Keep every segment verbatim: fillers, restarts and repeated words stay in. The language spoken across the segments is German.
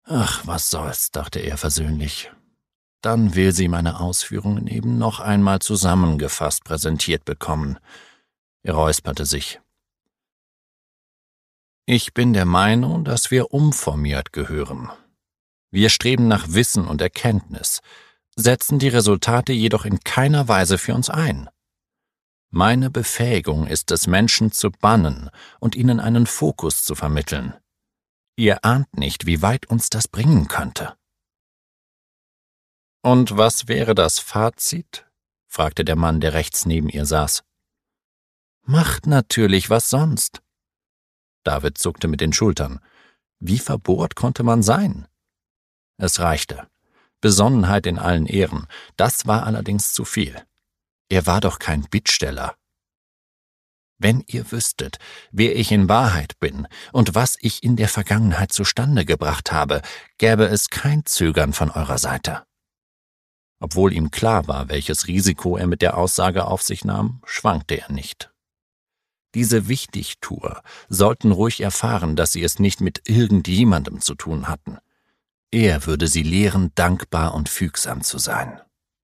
Ach, was soll's, dachte er versöhnlich. Dann will sie meine Ausführungen eben noch einmal zusammengefasst präsentiert bekommen. Er räusperte sich. Ich bin der Meinung, dass wir umformiert gehören. Wir streben nach Wissen und Erkenntnis, setzen die Resultate jedoch in keiner Weise für uns ein. Meine Befähigung ist es, Menschen zu bannen und ihnen einen Fokus zu vermitteln. Ihr ahnt nicht, wie weit uns das bringen könnte. »Und was wäre das Fazit?« fragte der Mann, der rechts neben ihr saß. »Macht natürlich, was sonst.« David zuckte mit den Schultern. Wie verbohrt konnte man sein? Es reichte. Besonnenheit in allen Ehren, das war allerdings zu viel. Er war doch kein Bittsteller. »Wenn ihr wüsstet, wer ich in Wahrheit bin und was ich in der Vergangenheit zustande gebracht habe, gäbe es kein Zögern von eurer Seite.« Obwohl ihm klar war, welches Risiko er mit der Aussage auf sich nahm, schwankte er nicht. Diese Wichtigtuer sollten ruhig erfahren, dass sie es nicht mit irgendjemandem zu tun hatten. Er würde sie lehren, dankbar und fügsam zu sein.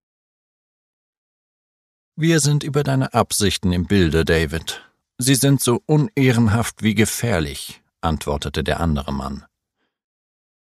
»Wir sind über deine Absichten im Bilde, David. Sie sind so unehrenhaft wie gefährlich«, antwortete der andere Mann.